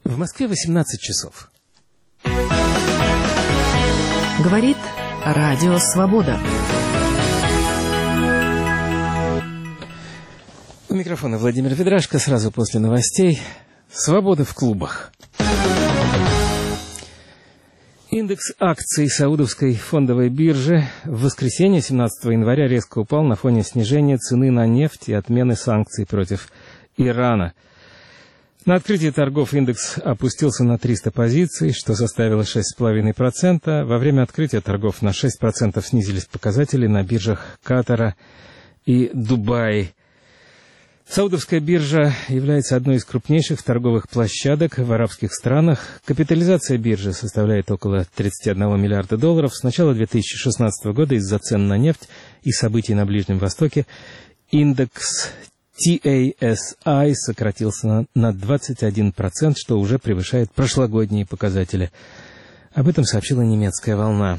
В Москве 18 часов. Говорит Радио Свобода. У микрофона Владимир Ведрашко. Сразу после новостей. Свобода в клубах. Индекс акций Саудовской фондовой биржи в воскресенье, 17 января, резко упал на фоне снижения цены на нефть и отмены санкций против Ирана. На открытии торгов индекс опустился на 300 позиций, что составило 6,5%. Во время открытия торгов на 6% снизились показатели на биржах Катара и Дубая. Саудовская биржа является одной из крупнейших торговых площадок в арабских странах. Капитализация биржи составляет около 31 миллиарда долларов. С начала 2016 года из-за цен на нефть и событий на Ближнем Востоке индекс TASI сократился на 21%, что уже превышает прошлогодние показатели. Об этом сообщила немецкая «Волна».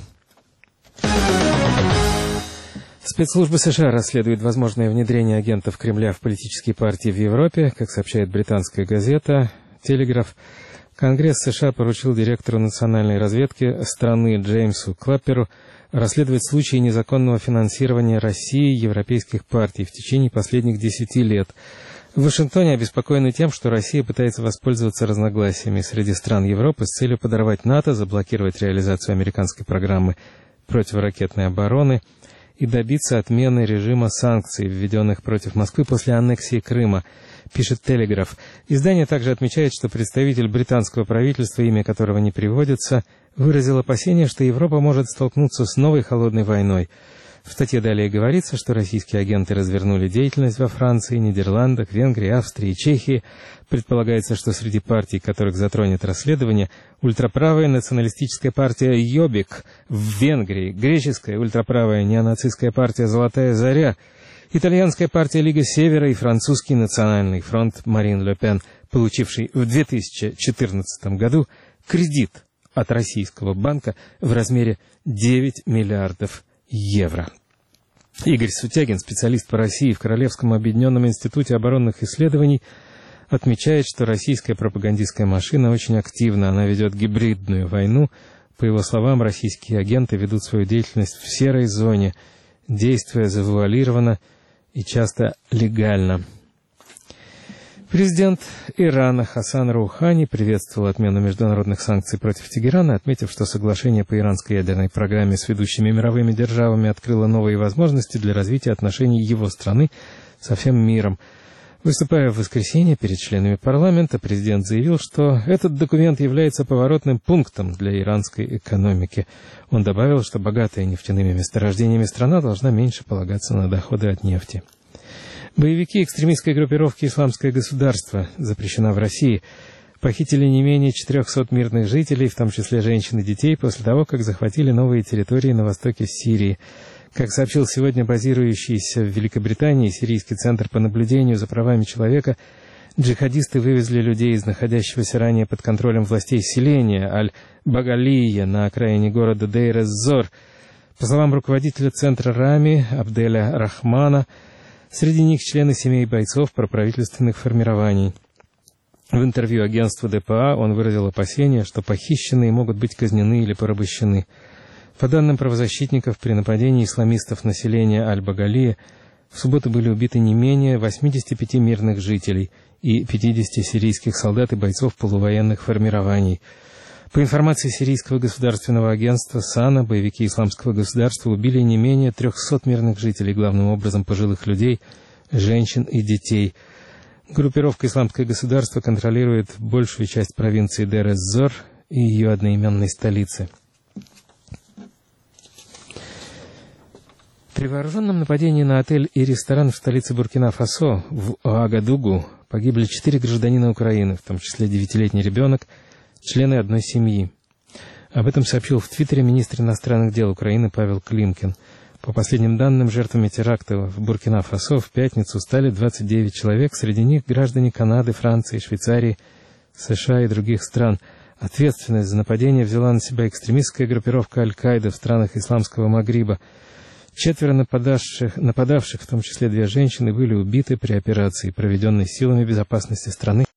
Спецслужбы США расследуют возможное внедрение агентов Кремля в политические партии в Европе. Как сообщает британская газета «Телеграф», Конгресс США поручил директору национальной разведки страны Джеймсу Клапперу расследовать случаи незаконного финансирования России европейских партий в течение последних 10 лет. В Вашингтоне обеспокоены тем, что Россия пытается воспользоваться разногласиями среди стран Европы с целью подорвать НАТО, заблокировать реализацию американской программы противоракетной обороны и добиться отмены режима санкций, введенных против Москвы после аннексии Крыма, пишет «Телеграф». Издание также отмечает, что представитель британского правительства, имя которого не приводится, выразил опасение, что Европа может столкнуться с новой холодной войной. В статье далее говорится, что российские агенты развернули деятельность во Франции, Нидерландах, Венгрии, Австрии и Чехии. Предполагается, что среди партий, которых затронет расследование, ультраправая националистическая партия «Йобик» в Венгрии, греческая ультраправая неонацистская партия «Золотая заря», итальянская партия «Лига Севера» и французский национальный фронт Марин Ле Пен, получивший в 2014 году кредит от российского банка в размере 9 миллиардов евро. Игорь Сутягин, специалист по России в Королевском объединенном институте оборонных исследований, отмечает, что российская пропагандистская машина очень активна, она ведет гибридную войну. По его словам, российские агенты ведут свою деятельность в серой зоне, действуя завуалированно и часто легально. Президент Ирана Хасан Роухани приветствовал отмену международных санкций против Тегерана, отметив, что соглашение по иранской ядерной программе с ведущими мировыми державами открыло новые возможности для развития отношений его страны со всем миром. Выступая в воскресенье перед членами парламента, президент заявил, что этот документ является поворотным пунктом для иранской экономики. Он добавил, что богатая нефтяными месторождениями страна должна меньше полагаться на доходы от нефти. Боевики экстремистской группировки «Исламское государство», запрещена в России, похитили не менее 400 мирных жителей, в том числе женщин и детей, после того, как захватили новые территории на востоке Сирии. Как сообщил сегодня базирующийся в Великобритании Сирийский центр по наблюдению за правами человека, джихадисты вывезли людей из находящегося ранее под контролем властей селения Аль-Багалия на окраине города Дейр-эз-Зор. По словам руководителя центра Рами Абделя Рахмана, среди них члены семей бойцов проправительственных формирований. В интервью агентству ДПА он выразил опасения, что похищенные могут быть казнены или порабощены. По данным правозащитников, при нападении исламистов на селение Аль-Багалия в субботу были убиты не менее 85 мирных жителей и 50 сирийских солдат и бойцов полувоенных формирований. По информации Сирийского государственного агентства САНА, боевики Исламского государства убили не менее 300 мирных жителей, главным образом пожилых людей, женщин и детей. Группировка «Исламское государство» контролирует большую часть провинции Дейр-эз-Зор и ее одноименной столицы. При вооруженном нападении на отель и ресторан в столице Буркина-Фасо, в Уагадугу, погибли 4 гражданина Украины, в том числе 9-летний ребенок, члены одной семьи. Об этом сообщил в Твиттере министр иностранных дел Украины Павел Климкин. По последним данным, жертвами теракта в Буркина-Фасо в пятницу стали 29 человек, среди них граждане Канады, Франции, Швейцарии, США и других стран. Ответственность за нападение взяла на себя экстремистская группировка Аль-Каида в странах исламского Магриба. 4 нападавших, в том числе 2 женщины, были убиты при операции, проведенной силами безопасности страны.